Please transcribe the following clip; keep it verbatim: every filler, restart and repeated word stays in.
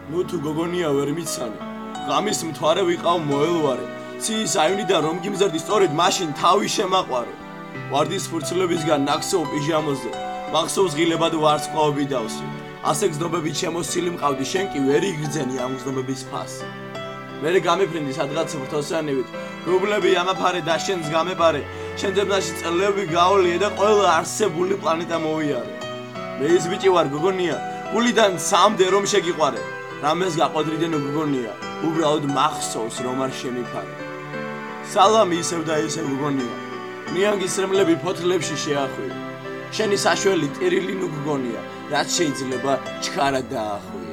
ნუ თუ გოგონია ვერ მიცანი ღამის მთვარე ვიყავ მოელვარე ციის აივნიდან რომ გიმზარდი სწორედ მაშინ თავი შემაყვარე ვარდის ფურცლებისგან ნაქსოვ პიჟამოზე მახსოვს ღილებად ვარსკვლავები დავსვი ასე გზნობებით შემოსილი მყავდი შენ კი ვერ იგრძენი ამ გზნობების ფასს მერე გამიფრინდი სადღაც ვრთოსანივით რუბლები ამაფარე და შენს გამეპარე შენ ძებნაში წელები გაოლიე და ყველა არსებული პლანეტა მოვიარე მე ის ბიჭი ვარ გოგონია გულიდან სამდე რომ შეგიყვარე რამეს გაყოდრიდან გოგონია უბრალოდ მახსოვს რომ არ შემიფარე სალამი ისევ და ისევ გოგონია ნიანგის რემლები ფოთლებში შეახვევი შენი საშველი ტირილი ნუ გოგონია რაც შეიძლება ჩქარა დაახვევი